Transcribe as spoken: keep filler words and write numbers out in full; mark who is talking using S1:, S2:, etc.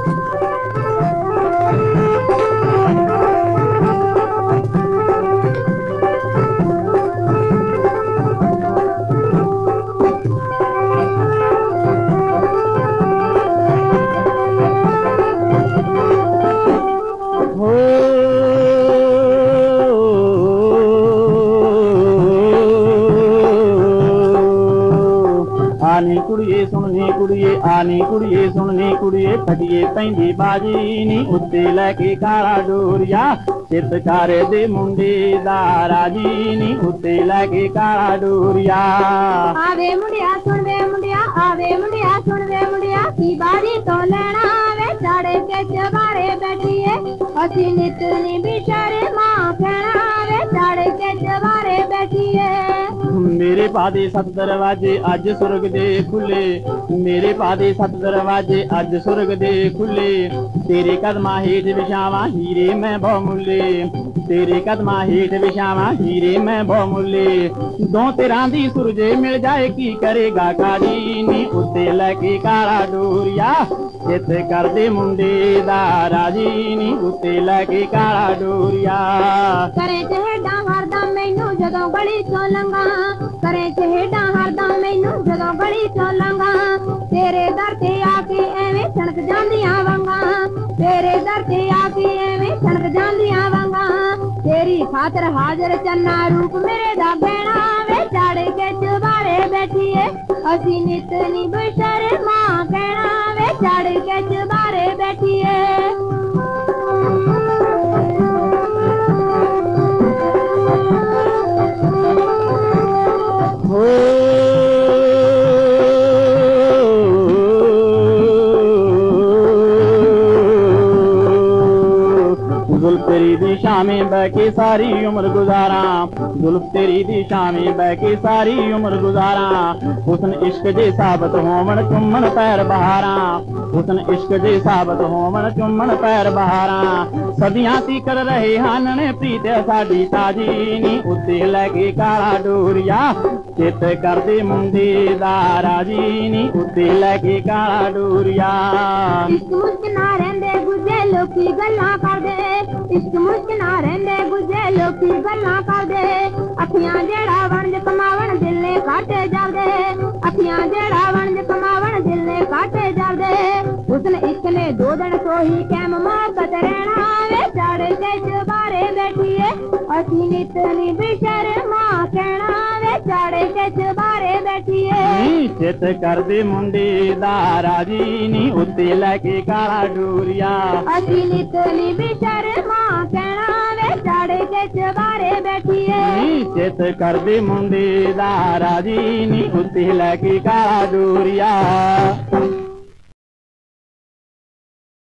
S1: आनी कुड़िए सुननी कुड़िए आनी कुड़िए सुननी कुड़िए फटिए पैंदी बाजी नी उत्ते लैके काला डोरिया चितकारे दे मुंडे दा राजी नी उत्ते लैके काला डोरिया।
S2: आवे मुंडिया सुन वे मुंडिया आवे मुंडिया सुन वे मुंडिया की बारी तो लेना वे साड़े के चबारे बैठिए असी नितनी बिचारे मां कहना वे साड़े के चबारे बैठिए।
S1: मेरे पादे सत दरवाजे अज सुरग दे खुले मेरे पादे सत दरवाजे अज सुरग दे खुले तेरे कदमा हेठ विछावा हीरे मैं बहुमूल्य तेरे कदमा हेठ विछावा हीरे मैं बहुमूल्य दो तेरा दी सुरजे मिल जाए की करेगा काजी नी उत्ते लैके काला डोरिया चित कर दे मुंडे दा राजी नी उत्ते लैके काला डोरिया।
S2: करे चहेडा हरदम मैनू जदों गली चों लंघा करे चहेडा हरदम मैनू जदों गली चों लंघा तेरे दर ते आके एवें सड़क जांदियां वंगा तेरे दर ते आके एवें सड़क जांदियां वंगा तेरी खातर हाजर चन्ना रूप मेरे दा गहना वे चाड़े के चबारे बैठिए असी नितनी बिचारे मां कहना वे चाड़े के चबारे बैठिए।
S1: जुल्फ तेरी दिशा में बह के सारी उम्र गुजारा जुल्फ तेरी दिशा में बह के सारी उम्र गुजारा हुस्न इश्क जे साबत होमन चुम्मन पैर बहारा हुस्न इश्क जे साबत होमन चुम्मन पैर बहारा सदियां तीकर रहे हानने प्रीत साडी ताजी नी उत्ते लैके काला डोरिया चित कर दे मुंडे दा राजी नी उत्ते लैके काला डोरिया।
S2: इश्क मुश्क ना रहंदे गुजे लोकी गल्लां करदे इश्क मुश्क ना रहंदे गुजे लोकी गल्लां करदे अखियां जेड़ा वणज कमावण दिल ने काटे जावदे अखियां जेड़ा वणज कमावण दिल ने काटे जावदे हुस्न इश्क ने दो दिन सोही कैम मोहब्बत रहना वे चाड़े के चबारे बैठिए असी नितनी बिचारे मां कहना वे चाड़े के चबारे बैठिए।
S1: चित कर दे मुंडे दा राजी नी उत्ते लैके काला डोरिया
S2: असी नितनी बिचारे मां कहना वे चाड़े के चबारे बैठिए
S1: चित कर दे मुंडे दा राजी नी उत्ते लैके काला डोरिया।